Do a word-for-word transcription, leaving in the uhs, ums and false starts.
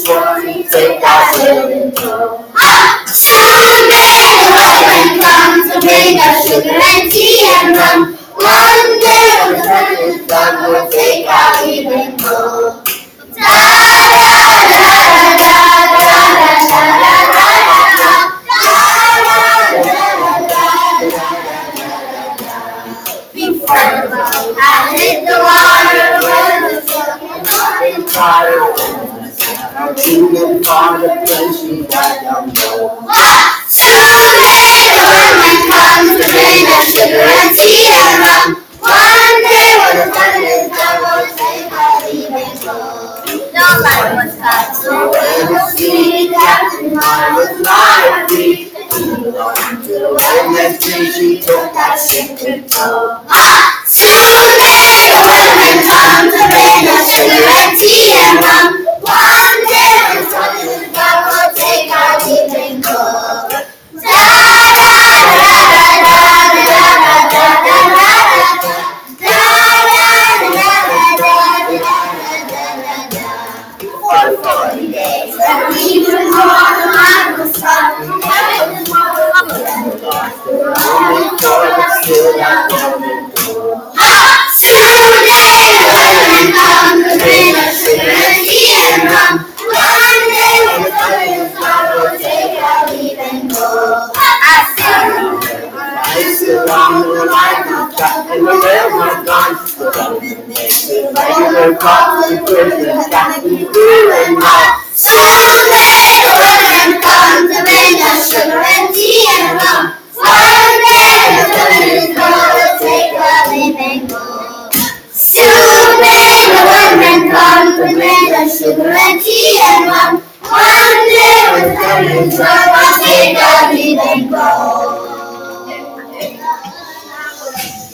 twenty, take our children home. Someday the women come to bring us sugar and tea and rum. One day when the sun is done, we'll take our leaving home. Da da da da da da I hit the water when the sun is tired. I'm thinking for the place you got down low. Someday the women come to bring us sugar and tea and rum. One day when the sun is done, we'll take our leaving home. No life was cut, so we'll see Captain Marvel's lottery. To the women's tree, she took that ship to tow. Someday the women come to bring us sugar and tea and rum. One day when the sun is gone, we'll take our leaving home. Da da da da da da da For forty days, that we would go on the line of the sun. Heaven is more than lost the road for the still not coming. Someday the women come to bring us sugar and tea and rum. One day when the sun is gone, we'll take our leave and go. I sing ice along the line of truck and the railroad gone. The government makes it regular calls and prisons got to be doing now. Someday the women come to